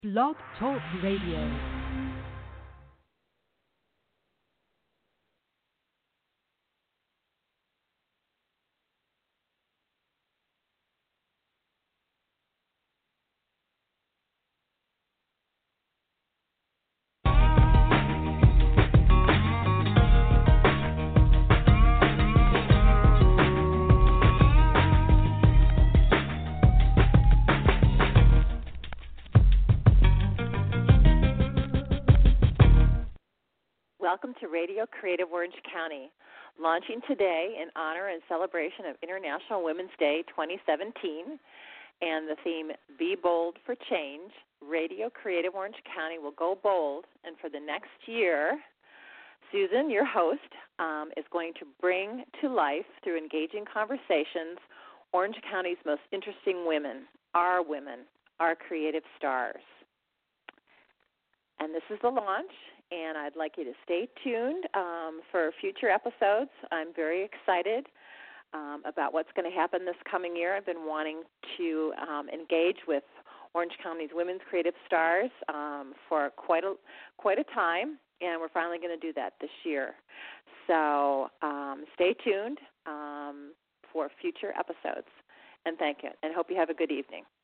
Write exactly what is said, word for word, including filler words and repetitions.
Blog Talk Radio. Welcome to Radio Creative Orange County, launching today in honor and celebration of International Women's Day twenty seventeen, and the theme, Be Bold for Change. Radio Creative Orange County will go bold, and for the next year, Susan, your host, um, is going to bring to life, through engaging conversations, Orange County's most interesting women, our women, our creative stars. And this is the launch, and I'd like you to stay tuned um, for future episodes. I'm very excited um, about what's going to happen this coming year. I've been wanting to um, engage with Orange County's women's creative stars um, for quite a quite a time, and we're finally going to do that this year. So um, stay tuned um, for future episodes, and thank you, and hope you have a good evening.